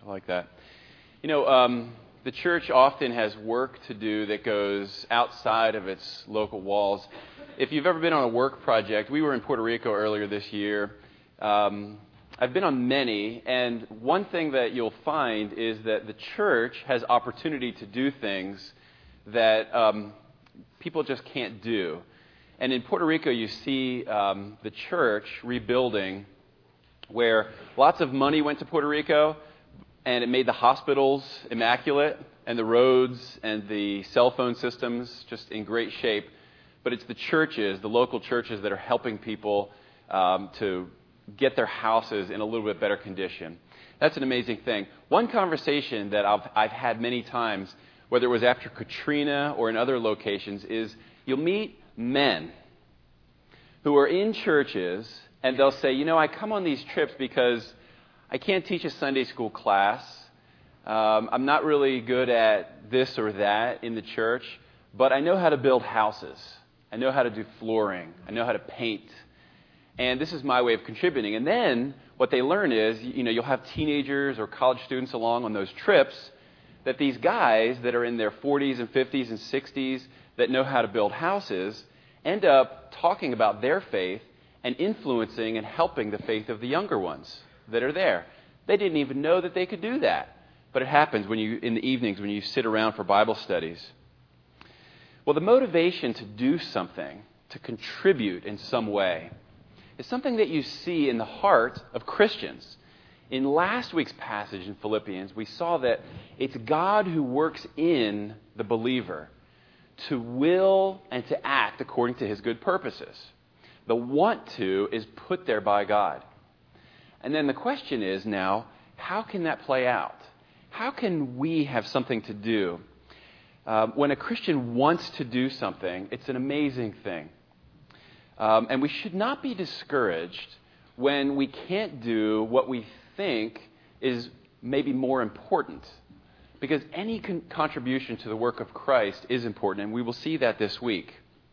I like that. The church often has work to do that goes outside of its local walls. If you've ever been on a work project, we were in Puerto Rico earlier this year. I've been on many, and one thing that you'll find is that the church has opportunity to do things that people just can't do. And in Puerto Rico, you see the church rebuilding, where lots of money went to Puerto Rico, and it made the hospitals immaculate, and the roads and the cell phone systems just in great shape. But it's the churches, the local churches, that are helping people to get their houses in a little bit better condition. That's an amazing thing. One conversation that I've had many times, whether it was after Katrina or in other locations, is you'll meet men who are in churches, and they'll say, I come on these trips because I can't teach a Sunday school class. I'm not really good at this or that in the church, but I know how to build houses. I know how to do flooring. I know how to paint. And this is my way of contributing. And then what they learn is, you'll have teenagers or college students along on those trips, that these guys that are in their 40s and 50s and 60s that know how to build houses end up talking about their faith and influencing and helping the faith of the younger ones that are there. They didn't even know that they could do that. But it happens in the evenings when you sit around for Bible studies. Well, the motivation to do something, to contribute in some way, is something that you see in the heart of Christians. In last week's passage in Philippians, we saw that it's God who works in the believer to will and to act according to his good purposes. The want to is put there by God. And then the question is now, how can that play out? How can we have something to do? When a Christian wants to do something, it's an amazing thing. And we should not be discouraged when we can't do what we think is maybe more important. Because any contribution to the work of Christ is important, and we will see that this week.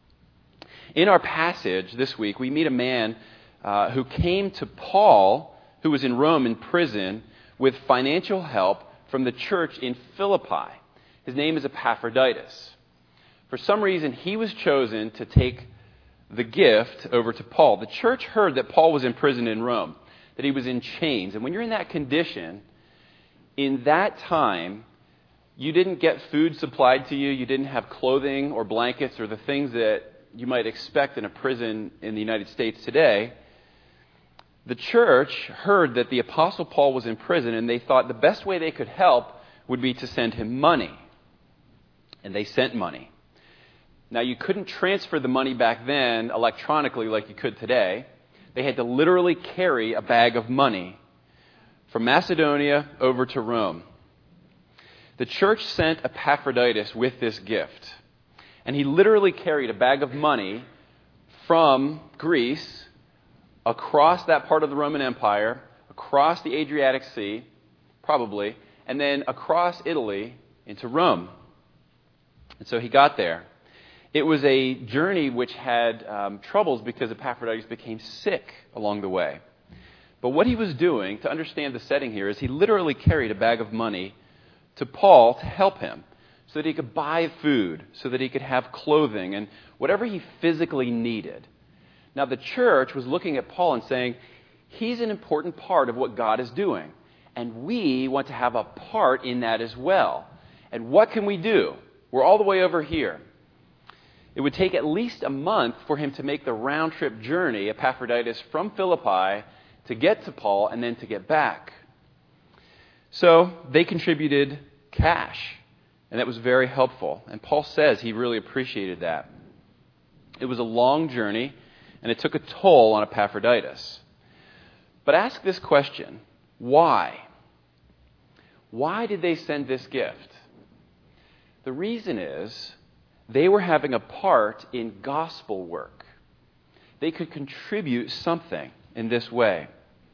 In our passage this week, we meet a man who came to Paul, who was in Rome in prison, with financial help from the church in Philippi. His name is Epaphroditus. For some reason, he was chosen to take the gift over to Paul. The church heard that Paul was in prison in Rome, that he was in chains. And when you're in that condition, in that time, you didn't get food supplied to you. You didn't have clothing or blankets or the things that you might expect in a prison in the United States today. The church heard that the Apostle Paul was in prison, and they thought the best way they could help would be to send him money. And they sent money. Now, you couldn't transfer the money back then electronically like you could today. They had to literally carry a bag of money from Macedonia over to Rome. The church sent Epaphroditus with this gift. And he literally carried a bag of money from Greece across that part of the Roman Empire, across the Adriatic Sea, probably, and then across Italy into Rome. And so he got there. It was a journey which had troubles because Epaphroditus became sick along the way. But what he was doing, to understand the setting here, is he literally carried a bag of money to Paul to help him so that he could buy food, so that he could have clothing and whatever he physically needed. Now, the church was looking at Paul and saying, he's an important part of what God is doing, and we want to have a part in that as well. And what can we do? We're all the way over here. It would take at least a month for him to make the round-trip journey, Epaphroditus, from Philippi to get to Paul and then to get back. So they contributed cash, and that was very helpful. And Paul says he really appreciated that. It was a long journey, and it took a toll on Epaphroditus. But ask this question, why? Why did they send this gift? The reason is they were having a part in gospel work. They could contribute something in this way.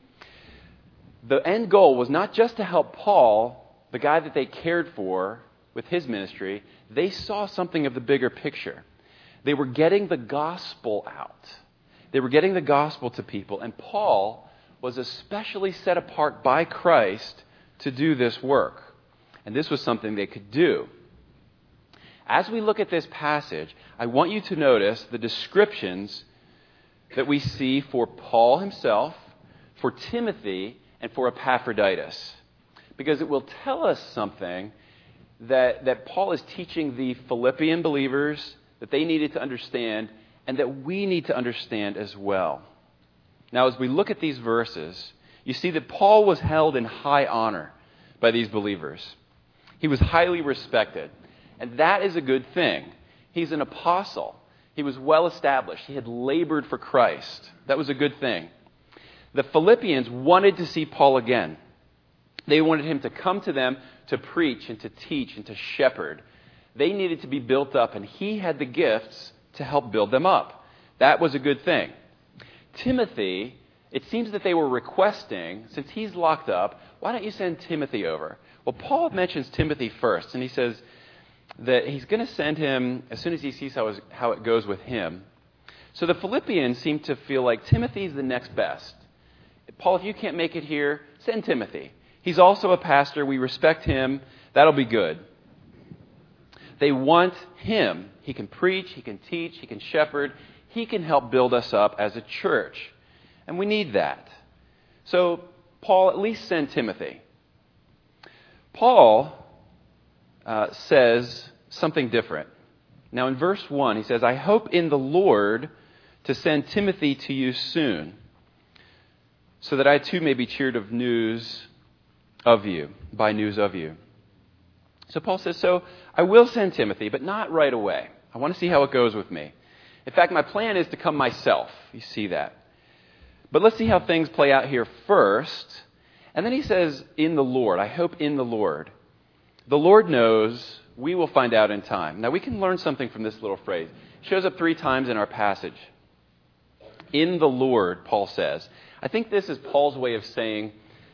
The end goal was not just to help Paul, the guy that they cared for with his ministry. They saw something of the bigger picture. They were getting the gospel out. They were getting the gospel to people. And Paul was especially set apart by Christ to do this work. And this was something they could do. As we look at this passage, I want you to notice the descriptions that we see for Paul himself, for Timothy, and for Epaphroditus. Because it will tell us something that Paul is teaching the Philippian believers that they needed to understand and that we need to understand as well. Now, as we look at these verses, you see that Paul was held in high honor by these believers. He was highly respected, and that is a good thing. He's an apostle. He was well established. He had labored for Christ. That was a good thing. The Philippians wanted to see Paul again. They wanted him to come to them to preach and to teach and to shepherd. They needed to be built up, and he had the gifts to help build them up. That was a good thing. Timothy, it seems that they were requesting, since he's locked up, why don't you send Timothy over? Well, Paul mentions Timothy first, and he says that he's going to send him as soon as he sees how it goes with him. So the Philippians seem to feel like Timothy's the next best. Paul, if you can't make it here, send Timothy. He's also a pastor. We respect him. That'll be good. They want him. He can preach, he can teach, he can shepherd. He can help build us up as a church. And we need that. So, Paul, at least send Timothy. Paul says something different. Now, in verse 1, he says, I hope in the Lord to send Timothy to you soon, so that I too may be cheered by news of you. So Paul says, so I will send Timothy, but not right away. I want to see how it goes with me. In fact, my plan is to come myself. You see that. But let's see how things play out here first. And then he says, in the Lord. I hope in the Lord. The Lord knows. We will find out in time. Now, we can learn something from this little phrase. It shows up 3 times in our passage. In the Lord, Paul says. I think this is Paul's way of saying,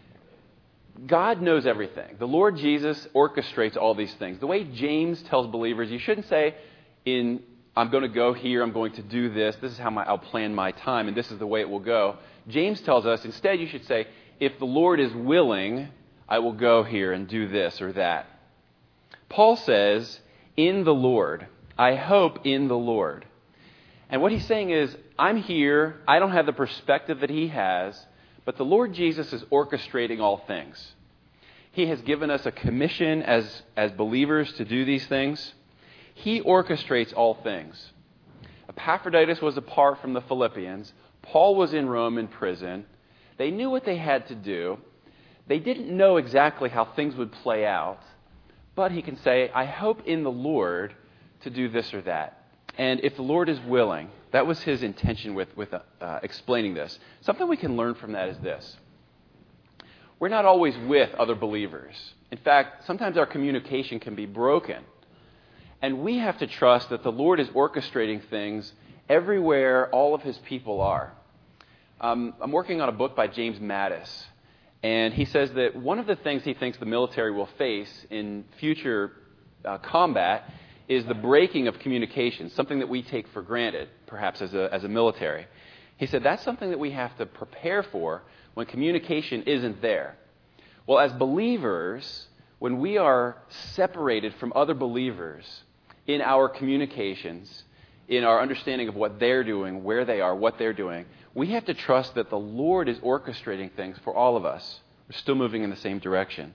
God knows everything. The Lord Jesus orchestrates all these things. The way James tells believers, you shouldn't say, I'm going to go here, I'm going to do this, this is how I'll plan my time, and this is the way it will go. James tells us, instead you should say, if the Lord is willing, I will go here and do this or that. Paul says, in the Lord. I hope in the Lord. And what he's saying is, I'm here, I don't have the perspective that he has, but the Lord Jesus is orchestrating all things. He has given us a commission as believers to do these things. He orchestrates all things. Epaphroditus was apart from the Philippians. Paul was in Rome in prison. They knew what they had to do. They didn't know exactly how things would play out. But he can say, I hope in the Lord to do this or that. And if the Lord is willing, that was his intention with explaining this. Something we can learn from that is this. We're not always with other believers. In fact, sometimes our communication can be broken. And we have to trust that the Lord is orchestrating things everywhere all of his people are. I'm working on a book by James Mattis. And he says that one of the things he thinks the military will face in future combat is the breaking of communication, something that we take for granted, perhaps as a military. He said that's something that we have to prepare for when communication isn't there. Well, as believers, when we are separated from other believers in our communications, in our understanding of what they're doing, where they are, what they're doing, we have to trust that the Lord is orchestrating things for all of us. We're still moving in the same direction.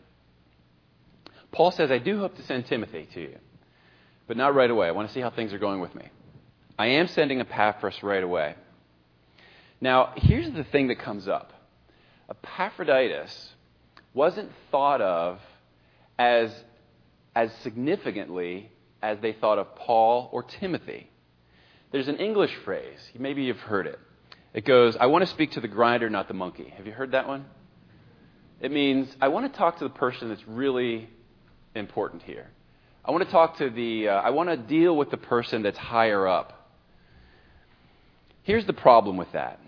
Paul says, I do hope to send Timothy to you, but not right away. I want to see how things are going with me. I am sending Epaphras right away. Now, here's the thing that comes up. Epaphroditus wasn't thought of as significantly as they thought of Paul or Timothy. There's an English phrase. Maybe you've heard it. It goes, I want to speak to the grinder, not the monkey. Have you heard that one? It means, I want to talk to the person that's really important here. I want to deal with the person that's higher up. Here's the problem with that.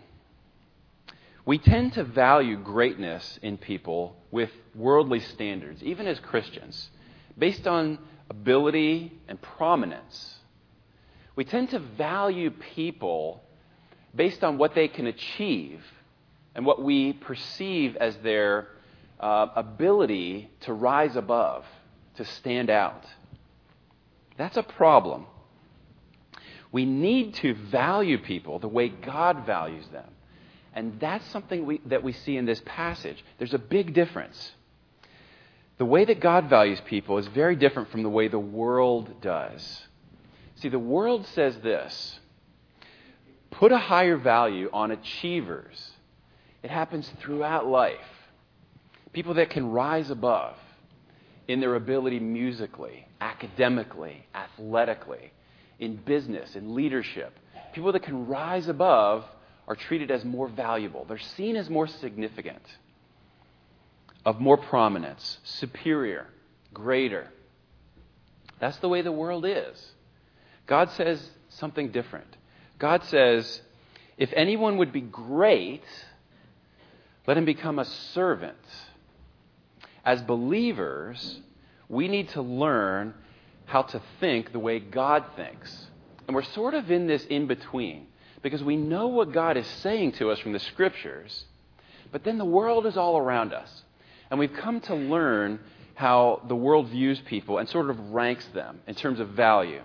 We tend to value greatness in people with worldly standards, even as Christians, based on ability and prominence. We tend to value people based on what they can achieve and what we perceive as their ability to rise above, to stand out. That's a problem. We need to value people the way God values them. And that's something that we see in this passage. There's a big difference. The way that God values people is very different from the way the world does. See, the world says this: put a higher value on achievers. It happens throughout life. People that can rise above in their ability musically, academically, athletically, in business, in leadership. People that can rise above are treated as more valuable. They're seen as more significant, of more prominence, superior, greater. That's the way the world is. God says something different. God says, if anyone would be great, let him become a servant. As believers, we need to learn how to think the way God thinks. And we're sort of in this in-between, because we know what God is saying to us from the Scriptures, but then the world is all around us. And we've come to learn how the world views people and sort of ranks them in terms of value.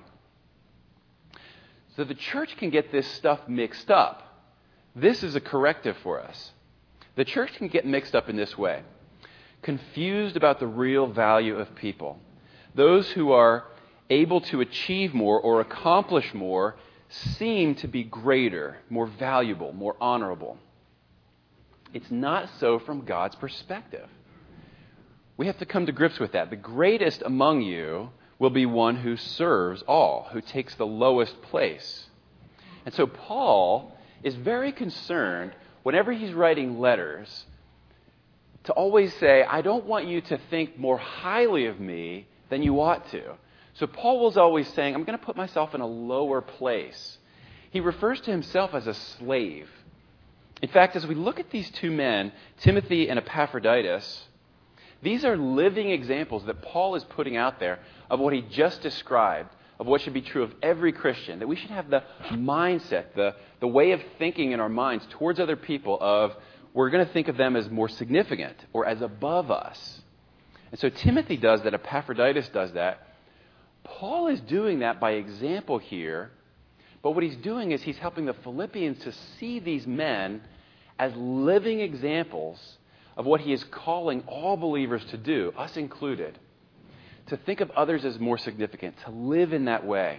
So the church can get this stuff mixed up. This is a corrective for us. The church can get mixed up in this way. Confused about the real value of people. Those who are able to achieve more or accomplish more seem to be greater, more valuable, more honorable. It's not so from God's perspective. We have to come to grips with that. The greatest among you will be one who serves all, who takes the lowest place. And so Paul is very concerned whenever he's writing letters to always say, I don't want you to think more highly of me than you ought to. So Paul was always saying, I'm going to put myself in a lower place. He refers to himself as a slave. In fact, as we look at these two men, Timothy and Epaphroditus, these are living examples that Paul is putting out there of what he just described, of what should be true of every Christian, that we should have the mindset, the way of thinking in our minds towards other people of we're going to think of them as more significant or as above us. And so Timothy does that, Epaphroditus does that. Paul is doing that by example here, but what he's doing is he's helping the Philippians to see these men as living examples of what he is calling all believers to do, us included, to think of others as more significant, to live in that way.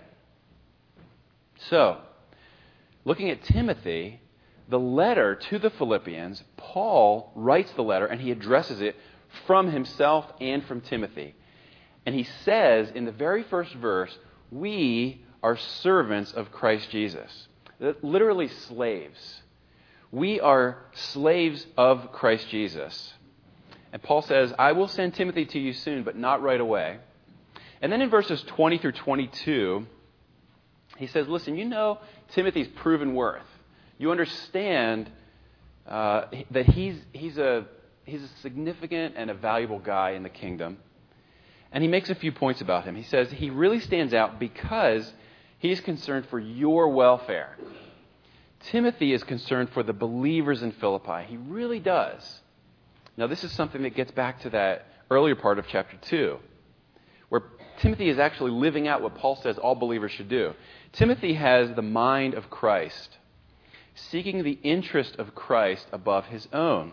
So, looking at Timothy, the letter to the Philippians, Paul writes the letter and he addresses it from himself and from Timothy. And he says in the very first verse, we are servants of Christ Jesus. Literally slaves. We are slaves of Christ Jesus. And Paul says, I will send Timothy to you soon, but not right away. And then in verses 20 through 22, he says, listen, you know Timothy's proven worth. You understand that he's a significant and a valuable guy in the kingdom. And he makes a few points about him. He says he really stands out because he's concerned for your welfare. Timothy is concerned for the believers in Philippi. He really does. Now, this is something that gets back to that earlier part of chapter 2, where Timothy is actually living out what Paul says all believers should do. Timothy has the mind of Christ, seeking the interest of Christ above his own.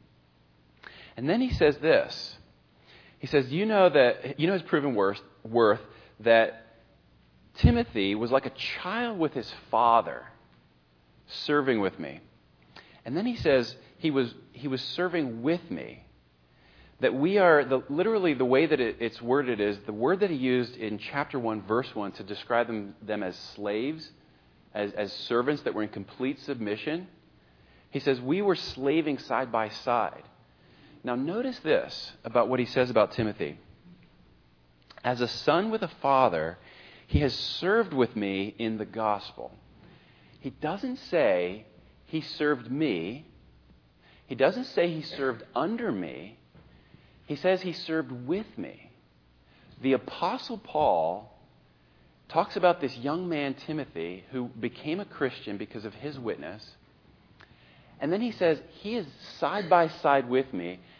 And then he says this. He says, you know his proven worth that Timothy was like a child with his father, serving with me. And then he says he was serving with me. That we are, literally the way that it's worded is, the word that he used in chapter 1, verse 1 to describe them as slaves, as servants that were in complete submission. He says, we were slaving side by side. Now notice this about what he says about Timothy. As a son with a father, he has served with me in the gospel. He doesn't say he served me. He doesn't say he served under me. He says he served with me. The Apostle Paul talks about this young man, Timothy, who became a Christian because of his witness. And then he says, he is side by side with me,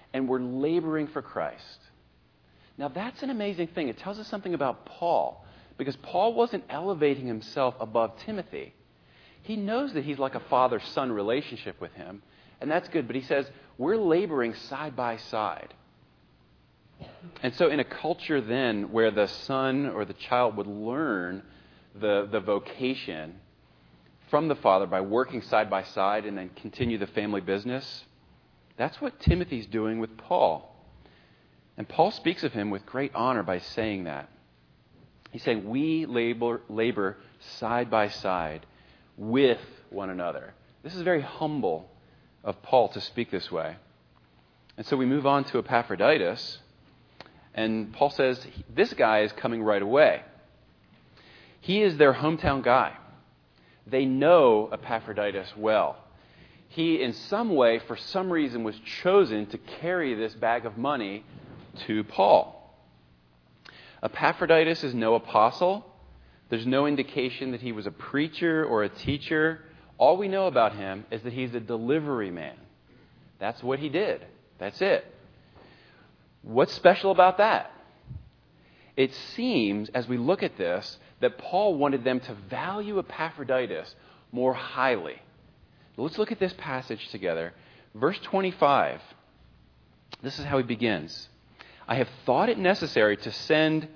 and we're laboring for Christ. Now that's an amazing thing. It tells us something about Paul, because Paul wasn't elevating himself above Timothy. He knows that he's like a father-son relationship with him, and that's good, but he says, we're laboring side by side. And so in a culture then where the son or the child would learn the vocation from the father by working side by side and then continue the family business, that's what Timothy's doing with Paul. And Paul speaks of him with great honor by saying that. He's saying, we labor side by side with one another. This is very humble of Paul to speak this way. And so we move on to Epaphroditus. And Paul says, this guy is coming right away. He is their hometown guy. They know Epaphroditus well. He, in some way, for some reason, was chosen to carry this bag of money to Paul. Epaphroditus is no apostle. There's no indication that he was a preacher or a teacher. All we know about him is that he's a delivery man. That's what he did. That's it. What's special about that? It seems, as we look at this, that Paul wanted them to value Epaphroditus more highly. Let's look at this passage together. Verse 25. This is how he begins. I have thought it necessary to send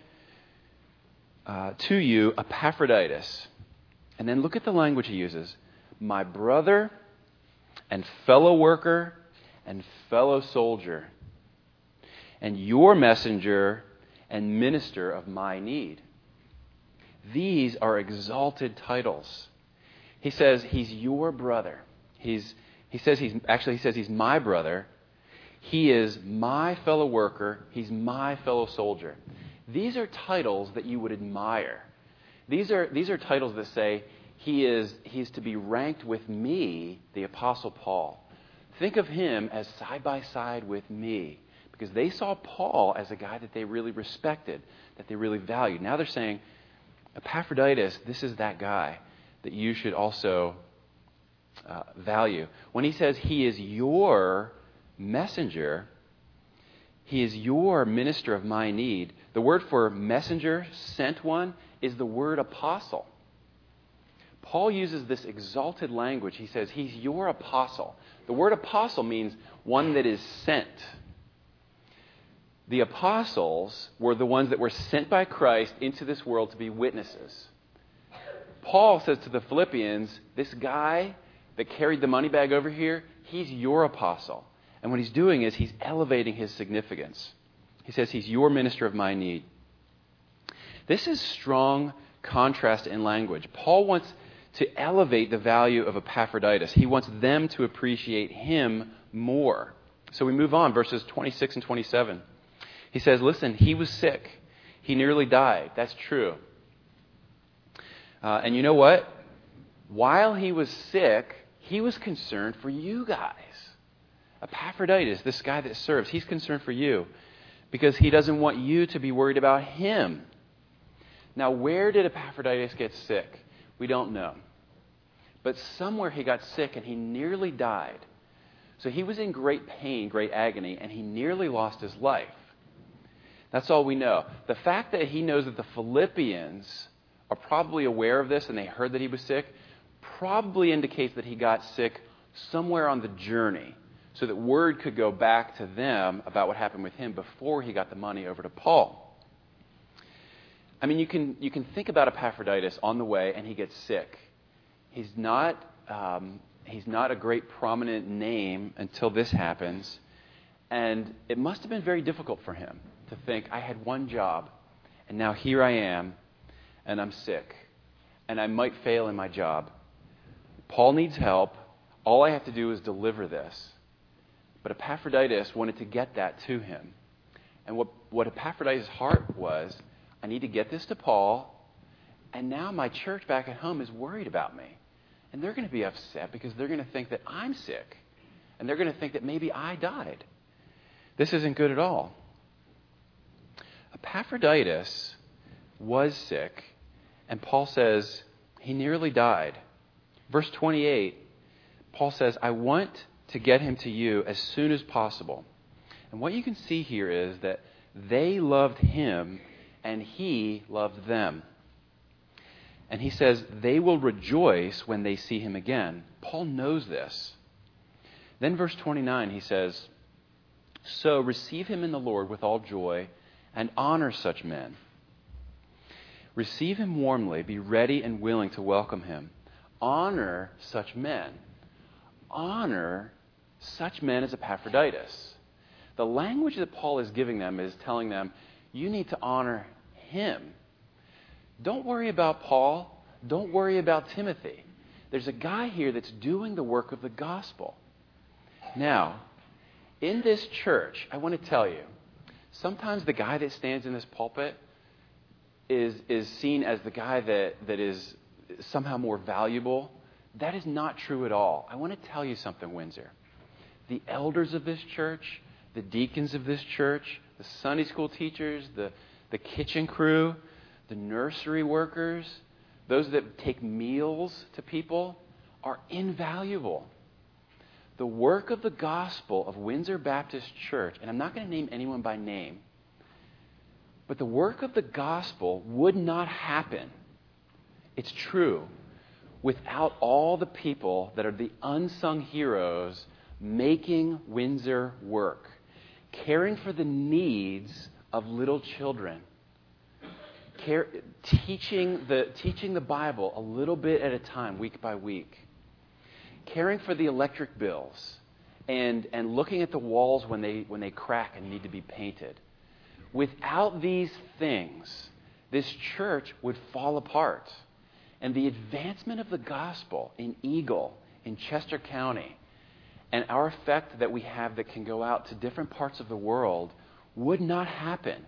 to you Epaphroditus. And then look at the language he uses. My brother and fellow worker and fellow soldier, and your messenger and minister of my need. These are exalted titles. He says he's your brother. He says he's my brother. He is my fellow worker. He's my fellow soldier. These are titles that you would admire. These are titles that say he's to be ranked with me, the Apostle Paul. Think of him as side by side with me, because they saw Paul as a guy that they really respected, that they really valued. Now they're saying, Epaphroditus, this is that guy that you should also value. When he says he is your messenger, he is your minister of my need. The word for messenger, sent one, is the word apostle. Paul uses this exalted language. He says he's your apostle. The word apostle means one that is sent. The apostles were the ones that were sent by Christ into this world to be witnesses. Paul says to the Philippians, this guy that carried the money bag over here, he's your apostle. And what he's doing is he's elevating his significance. He says he's your minister of my need. This is strong contrast in language. Paul wants to elevate the value of Epaphroditus. He wants them to appreciate him more. So we move on, verses 26 and 27. He says, listen, he was sick. He nearly died. That's true. And you know what? While he was sick, he was concerned for you guys. Epaphroditus, this guy that serves, he's concerned for you because he doesn't want you to be worried about him. Now, where did Epaphroditus get sick? We don't know. But somewhere he got sick and he nearly died. So he was in great pain, great agony, and he nearly lost his life. That's all we know. The fact that he knows that the Philippians are probably aware of this and they heard that he was sick probably indicates that he got sick somewhere on the journey so that word could go back to them about what happened with him before he got the money over to Paul. I mean, you can think about Epaphroditus on the way and he gets sick. He's not a great prominent name until this happens. And it must have been very difficult for him to think, I had one job, and now here I am, and I'm sick, and I might fail in my job. Paul needs help. All I have to do is deliver this. But Epaphroditus wanted to get that to him. And what Epaphroditus' heart was, I need to get this to Paul, and now my church back at home is worried about me. And they're going to be upset because they're going to think that I'm sick. And they're going to think that maybe I died. This isn't good at all. Epaphroditus was sick, and Paul says he nearly died. Verse 28, Paul says, I want to get him to you as soon as possible. And what you can see here is that they loved him and he loved them. And he says they will rejoice when they see him again. Paul knows this. Then verse 29, he says, so receive him in the Lord with all joy and honor such men. Receive him warmly, be ready and willing to welcome him. Honor such men. Honor such men as Epaphroditus. The language that Paul is giving them is telling them, you need to honor him. Don't worry about Paul. Don't worry about Timothy. There's a guy here that's doing the work of the gospel. Now, in this church, I want to tell you, sometimes the guy that stands in this pulpit is seen as the guy that is somehow more valuable. That is not true at all. I want to tell you something, Windsor. The elders of this church, the deacons of this church, the Sunday school teachers, the kitchen crew, the nursery workers, those that take meals to people, are invaluable. The work of the gospel of Windsor Baptist Church, and I'm not going to name anyone by name, but the work of the gospel would not happen, it's true, without all the people that are the unsung heroes making Windsor work, caring for the needs of little children, teaching the Bible a little bit at a time, week by week, caring for the electric bills, and looking at the walls when they crack and need to be painted. Without these things, this church would fall apart. And the advancement of the gospel in Eagle, in Chester County, and our effect that we have that can go out to different parts of the world would not happen.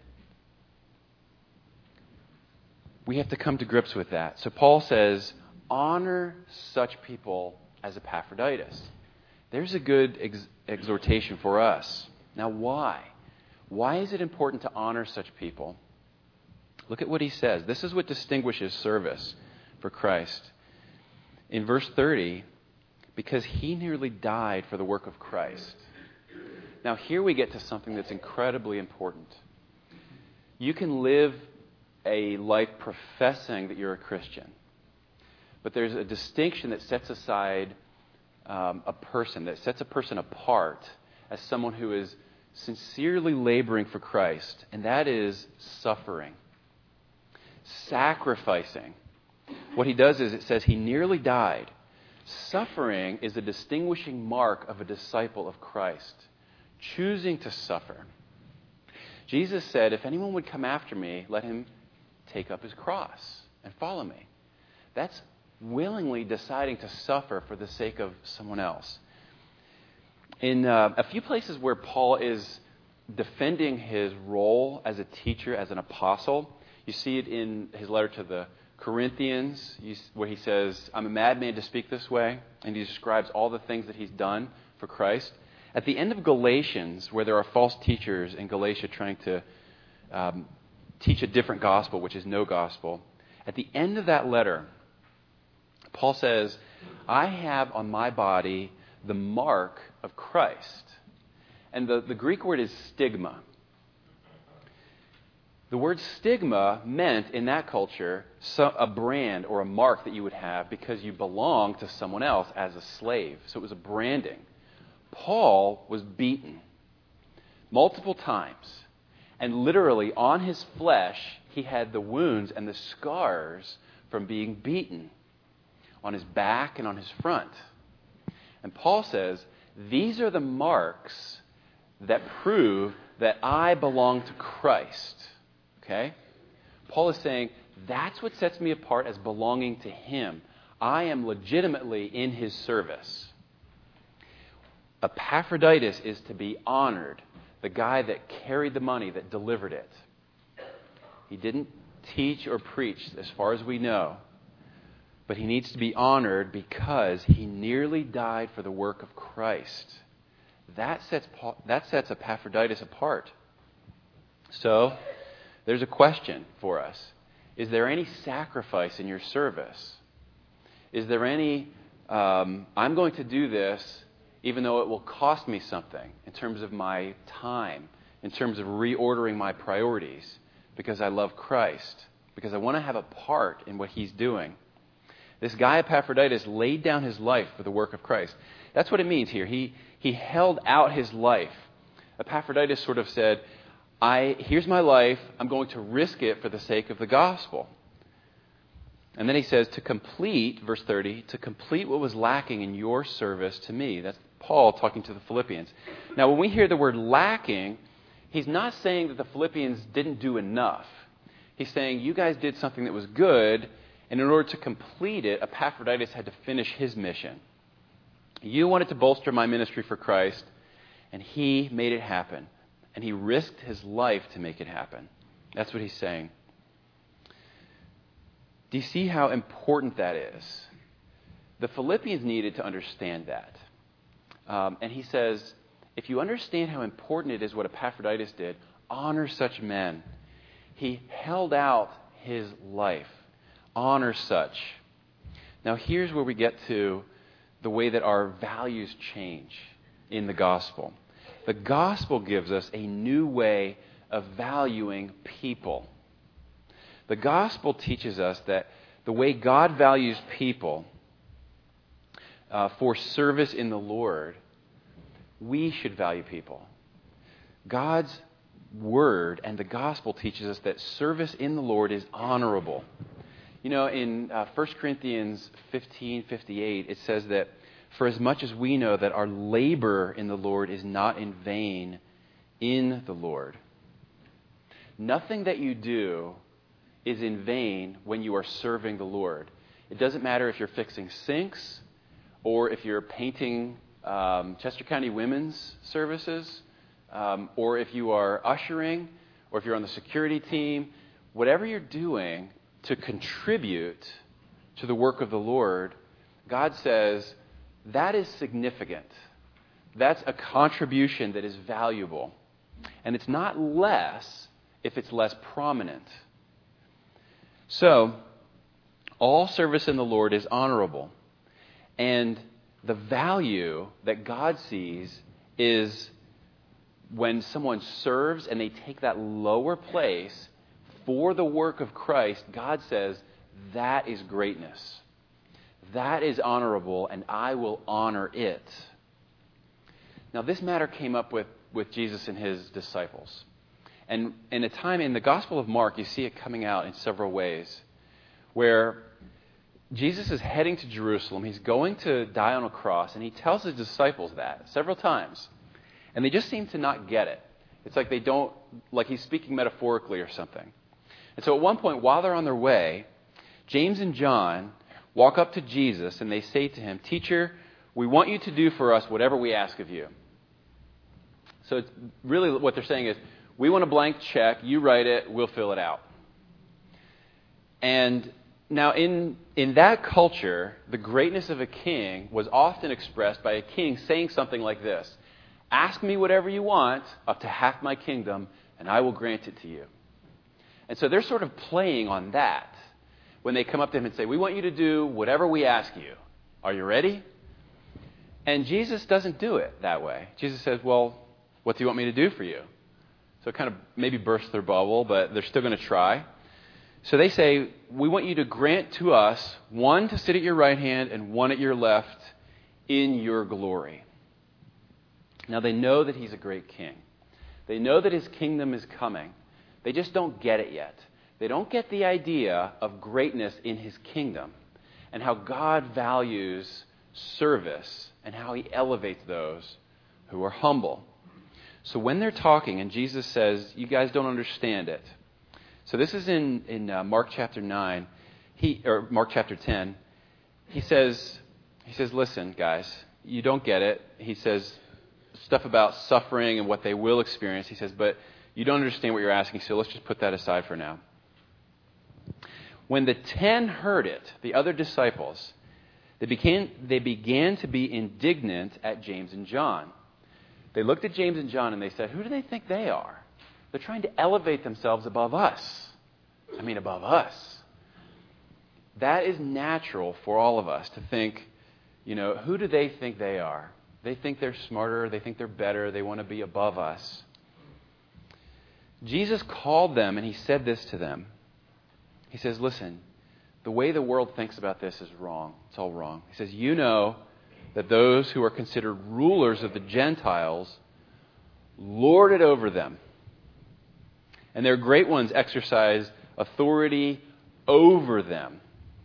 We have to come to grips with that. So Paul says, honor such people as Epaphroditus. There's a good exhortation for us. Now, why? Why is it important to honor such people? Look at what he says. This is what distinguishes service for Christ. In verse 30, because he nearly died for the work of Christ. Now, here we get to something that's incredibly important. You can live a life professing that you're a Christian, but there's a distinction that sets aside a person apart as someone who is sincerely laboring for Christ, and that is suffering, sacrificing. What he does is it says he nearly died. Suffering is a distinguishing mark of a disciple of Christ, choosing to suffer. Jesus said, if anyone would come after me, let him take up his cross and follow me. That's willingly deciding to suffer for the sake of someone else. In a few places where Paul is defending his role as a teacher, as an apostle, you see it in his letter to the Corinthians, where he says, I'm a madman to speak this way, and he describes all the things that he's done for Christ. At the end of Galatians, where there are false teachers in Galatia trying to teach a different gospel, which is no gospel, at the end of that letter, Paul says, I have on my body the mark of Christ. And the Greek word is stigma. The word stigma meant, in that culture, a brand or a mark that you would have because you belonged to someone else as a slave. So it was a branding. Paul was beaten multiple times. And literally, on his flesh, he had the wounds and the scars from being beaten on his back and on his front. And Paul says, these are the marks that prove that I belong to Christ. Okay? Paul is saying, that's what sets me apart as belonging to him. I am legitimately in his service. Epaphroditus is to be honored, the guy that carried the money, that delivered it. He didn't teach or preach, as far as we know, but he needs to be honored because he nearly died for the work of Christ. That sets Epaphroditus apart. So, there's a question for us. Is there any sacrifice in your service? Is there any, I'm going to do this even though it will cost me something in terms of my time, in terms of reordering my priorities, because I love Christ, because I want to have a part in what he's doing. This guy Epaphroditus laid down his life for the work of Christ. That's what it means here. He held out his life. Epaphroditus sort of said, here's my life. I'm going to risk it for the sake of the gospel. And then he says, to complete, verse 30, to complete what was lacking in your service to me. That's Paul talking to the Philippians. Now, when we hear the word lacking, he's not saying that the Philippians didn't do enough. He's saying, you guys did something that was good, and in order to complete it, Epaphroditus had to finish his mission. You wanted to bolster my ministry for Christ, and he made it happen. And he risked his life to make it happen. That's what he's saying. Do you see how important that is? The Philippians needed to understand that. And he says, if you understand how important it is what Epaphroditus did, honor such men. He held out his life. Honor such. Now here's where we get to the way that our values change in the gospel. The gospel gives us a new way of valuing people. The gospel teaches us that the way God values people for service in the Lord, we should value people. God's word and the gospel teaches us that service in the Lord is honorable. You know, in 1 Corinthians 15:58, it says that for as much as we know that our labor in the Lord is not in vain in the Lord. Nothing that you do is in vain when you are serving the Lord. It doesn't matter if you're fixing sinks or if you're painting Chester County Women's Services or if you are ushering or if you're on the security team. Whatever you're doing to contribute to the work of the Lord, God says that is significant. That's a contribution that is valuable. And it's not less if it's less prominent. So, all service in the Lord is honorable. And the value that God sees is when someone serves and they take that lower place for the work of Christ, God says, that is greatness. That is honorable, and I will honor it. Now, this matter came up with Jesus and his disciples. And in a time in the Gospel of Mark, you see it coming out in several ways, where Jesus is heading to Jerusalem. He's going to die on a cross, and he tells his disciples that several times. And they just seem to not get it. It's like they don't, like he's speaking metaphorically or something. And so at one point, while they're on their way, James and John walk up to Jesus, and they say to him, "Teacher, we want you to do for us whatever we ask of you." So it's really what they're saying is, we want a blank check, you write it, we'll fill it out. And now in that culture, the greatness of a king was often expressed by a king saying something like this: "Ask me whatever you want, up to half my kingdom, and I will grant it to you." And so they're sort of playing on that when they come up to him and say, "We want you to do whatever we ask you. Are you ready?" And Jesus doesn't do it that way. Jesus says, "Well, what do you want me to do for you?" So it kind of maybe bursts their bubble, but they're still going to try. So they say, "We want you to grant to us one to sit at your right hand and one at your left in your glory." Now they know that he's a great king. They know that his kingdom is coming. They just don't get it yet. They don't get the idea of greatness in his kingdom and how God values service and how he elevates those who are humble. So when they're talking and Jesus says, "You guys don't understand it." So this is in Mark chapter 9, or Mark chapter 10. He says, "Listen, guys, you don't get it." He says stuff about suffering and what they will experience. He says, "But you don't understand what you're asking, so let's just put that aside for now." When the 10 heard it, the other disciples, they began to be indignant at James and John. They looked at James and John and they said, "Who do they think they are? They're trying to elevate themselves above us." I mean, above us. That is natural for all of us to think, who do they think they are? They think they're smarter. They think they're better. They want to be above us. Jesus called them and he said this to them. He says, listen, the way the world thinks about this is wrong. It's all wrong. He says, you know that those who are considered rulers of the Gentiles lord it over them. And their great ones exercise authority over them.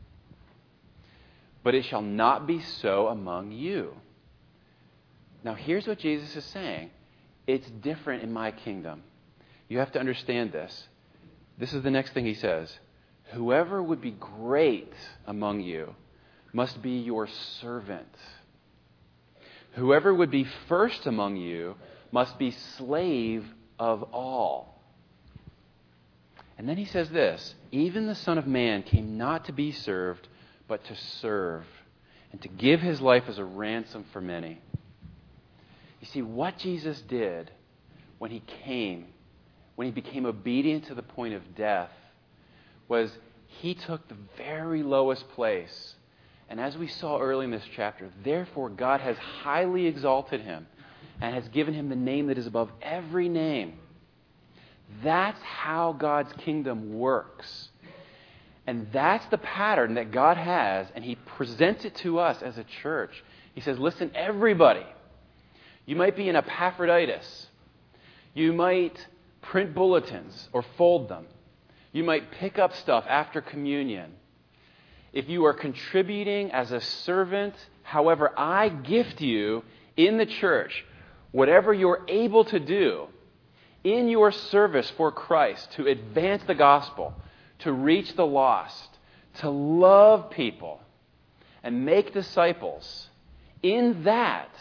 But it shall not be so among you. Now here's what Jesus is saying. It's different in my kingdom. You have to understand this. This is the next thing he says. Whoever would be great among you must be your servant. Whoever would be first among you must be slave of all. And then he says this, even the Son of Man came not to be served, but to serve, and to give his life as a ransom for many. You see, what Jesus did when he came, when he became obedient to the point of death, was he took the very lowest place. And as we saw early in this chapter, therefore God has highly exalted him and has given him the name that is above every name. That's how God's kingdom works. And that's the pattern that God has, and he presents it to us as a church. He says, listen, everybody, you might be an Epaphroditus. You might print bulletins or fold them. You might pick up stuff after communion. If you are contributing as a servant, however, I gift you in the church, whatever you're able to do in your service for Christ to advance the gospel, to reach the lost, to love people, and make disciples. In that,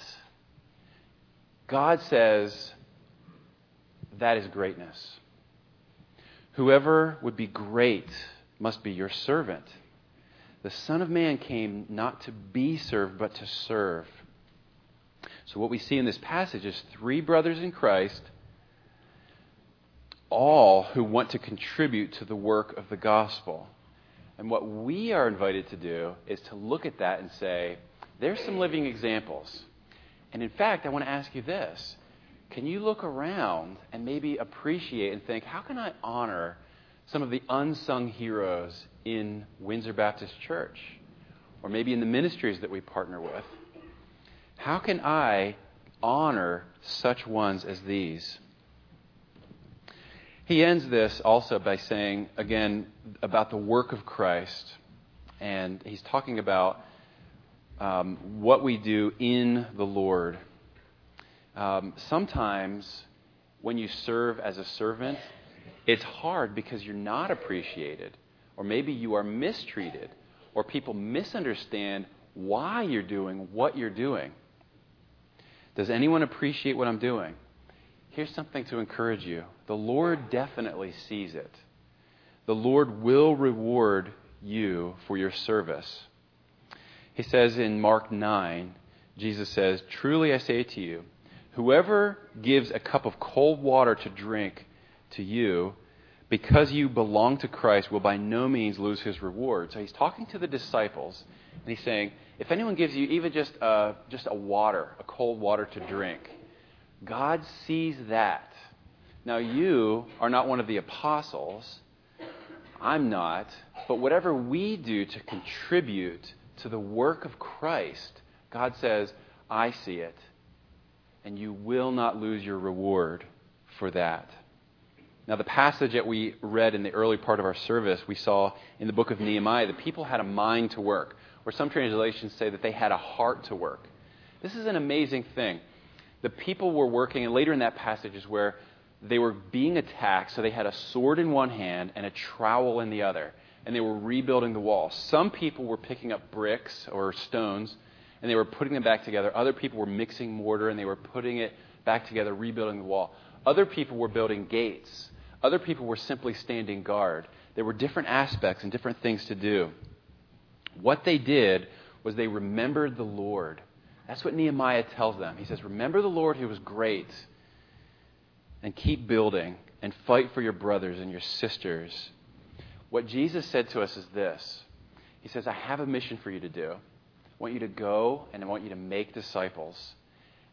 God says, that is greatness. Whoever would be great must be your servant. The Son of Man came not to be served, but to serve. So what we see in this passage is three brothers in Christ, all who want to contribute to the work of the gospel. And what we are invited to do is to look at that and say, there's some living examples. And in fact, I want to ask you this. Can you look around and maybe appreciate and think, how can I honor some of the unsung heroes in Windsor Baptist Church? Or maybe in the ministries that we partner with? How can I honor such ones as these? He ends this also by saying, again, about the work of Christ. And he's talking about what we do in the Lord. Sometimes when you serve as a servant, it's hard because you're not appreciated, or maybe you are mistreated, or people misunderstand why you're doing what you're doing. Does anyone appreciate what I'm doing? Here's something to encourage you. The Lord definitely sees it. The Lord will reward you for your service. He says in Mark 9, Jesus says, truly I say to you, whoever gives a cup of cold water to drink to you, because you belong to Christ, will by no means lose his reward. So he's talking to the disciples, and he's saying, if anyone gives you even just a water, a cold water to drink, God sees that. Now you are not one of the apostles. I'm not. But whatever we do to contribute to the work of Christ, God says, I see it. And you will not lose your reward for that. Now, the passage that we read in the early part of our service, we saw in the book of Nehemiah, the people had a mind to work, or some translations say that they had a heart to work. This is an amazing thing. The people were working, and later in that passage is where they were being attacked, so they had a sword in one hand and a trowel in the other, and they were rebuilding the wall. Some people were picking up bricks or stones, and they were putting them back together. Other people were mixing mortar, and they were putting it back together, rebuilding the wall. Other people were building gates. Other people were simply standing guard. There were different aspects and different things to do. What they did was they remembered the Lord. That's what Nehemiah tells them. He says, remember the Lord who was great, and keep building and fight for your brothers and your sisters. What Jesus said to us is this. He says, I have a mission for you to do. I want you to go and I want you to make disciples.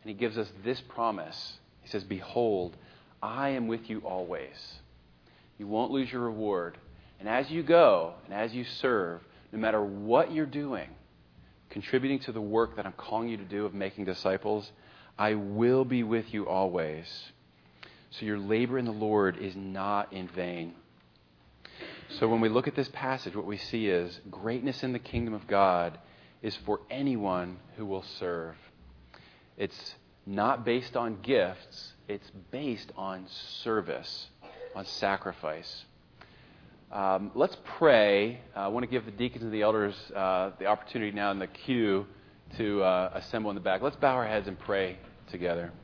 And he gives us this promise. He says, behold, I am with you always. You won't lose your reward. And as you go and as you serve, no matter what you're doing, contributing to the work that I'm calling you to do of making disciples, I will be with you always. So your labor in the Lord is not in vain. So when we look at this passage, what we see is greatness in the kingdom of God is for anyone who will serve. It's not based on gifts. It's based on service, on sacrifice. Let's pray. I want to give the deacons and the elders the opportunity now in the queue to assemble in the back. Let's bow our heads and pray together.